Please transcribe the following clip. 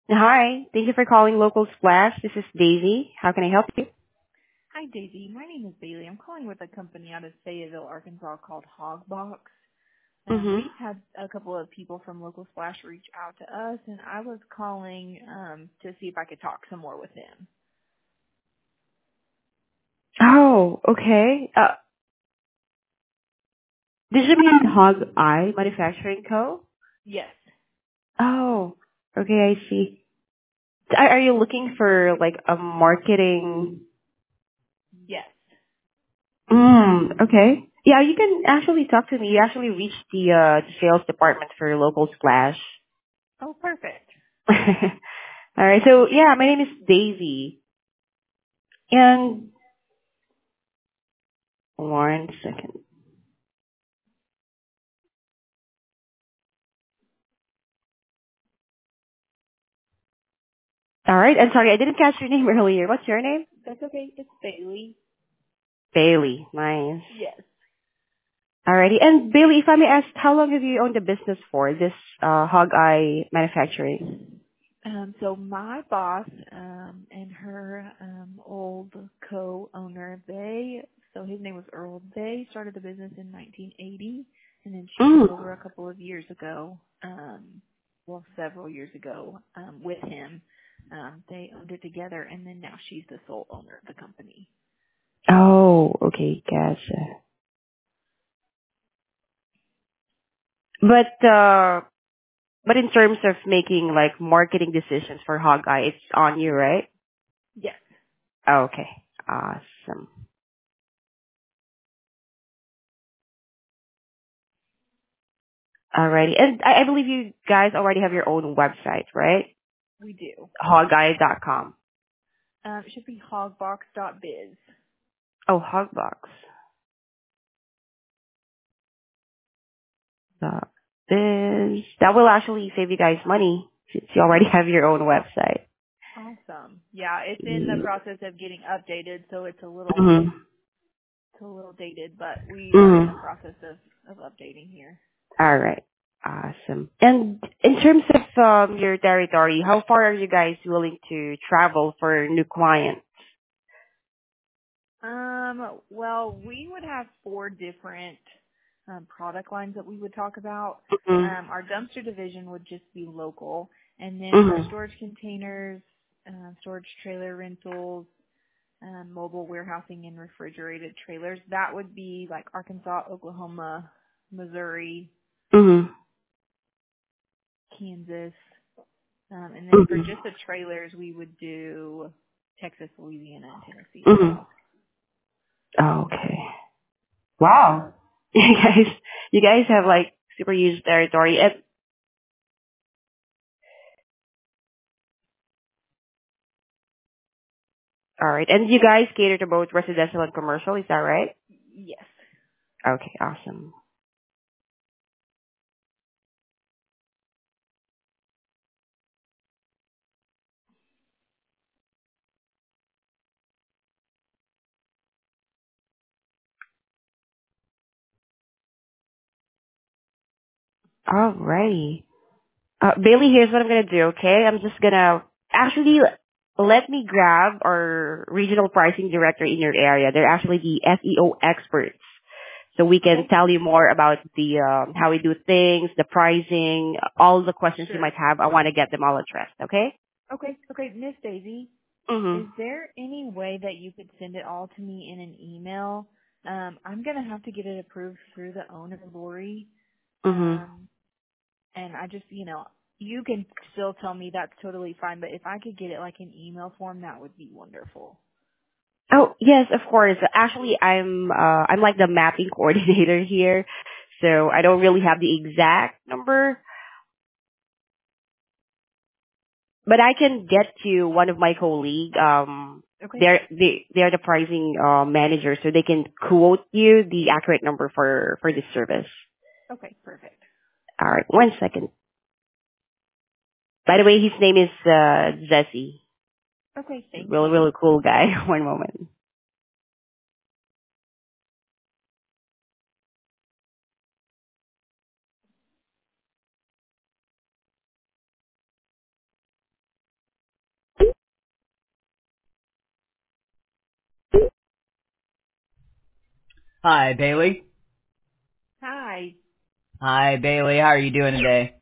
Hi. Thank you for calling Local Splash. This is Daisy. How can I help you? Hi, Daisy. My name is Bailey. I'm calling with a company out of Fayetteville, Arkansas called Hogbox. Mm-hmm. We've had a couple of people from Local Splash reach out to us, and I was calling to see if I could talk some more with him. Oh, okay. This should be in Hog Eye Manufacturing Co. Yes. Oh, okay. I see. Are you looking for like a marketing? Yes. Okay. Yeah, you can actually talk to me. You actually reached the sales department for Local Splash. Oh, perfect. All right. So yeah, my name is Daisy. And one second. All right. I'm sorry, I didn't catch your name earlier. What's your name? That's okay. It's Bailey. Bailey. Nice. Yes. Alrighty. And Bailey, if I may ask, how long have you owned the business for, this Hog Eye Manufacturing? So my boss and her old co-owner, so his name was Earl. They started the business in 1980, and then she took Mm. over a couple of years ago. Several years ago, with him. They owned it together, and then now she's the sole owner of the company. Oh, okay, gotcha. But in terms of making like marketing decisions for Hog Eye, it's on you, right? Yes. Okay, awesome. Alrighty. And I believe you guys already have your own website, right? We do. Hogeye.com. It should be hogbox.biz. Oh, Hogbox. Biz. That will actually save you guys money since you already have your own website. Awesome. Yeah, it's in the process of getting updated, so Mm-hmm. it's a little dated, but we are in the Mm-hmm. process of updating here. All right. Awesome. And in terms of your territory, how far are you guys willing to travel for new clients? Well, we would have four different product lines that we would talk about. Mm-hmm. Our dumpster division would just be local, and then for Mm-hmm. storage containers, storage trailer rentals, mobile warehousing, and refrigerated trailers, that would be like Arkansas, Oklahoma, Missouri, Mm-hmm. Kansas, and then for Mm-hmm. just the trailers, we would do Texas, Louisiana, and Tennessee as Mm-hmm. well. Okay. Wow. You guys have like super huge territory. And, all right. And you guys cater to both residential and commercial, is that right? Yes. Okay, awesome. Alrighty. Bailey, here's what I'm gonna do, okay? I'm just gonna actually let me grab our regional pricing director in your area. They're actually the SEO experts. So we can Okay. tell you more about the how we do things, the pricing, all the questions you Sure. might have. I want to get them all addressed, okay? Okay. Okay. Miss Daisy, is Mhm. there any way that you could send it all to me in an email? I'm gonna have to get it approved through the owner, Lori. Mhm. Um, and I just, you can still tell me that's totally fine, but if I could get it like in email form, that would be wonderful. Oh, yes, of course. Actually, I'm like the mapping coordinator here. So I don't really have the exact number, but I can get to one of my colleague. Okay. They're the pricing manager, so they can quote you the accurate number for this service. Okay. Perfect. All right, one second. By the way, his name is Zessie. Okay. Thank Really, you. really cool guy. One moment. Hi, Bailey. Hi. Hi, Bailey. How are you doing today?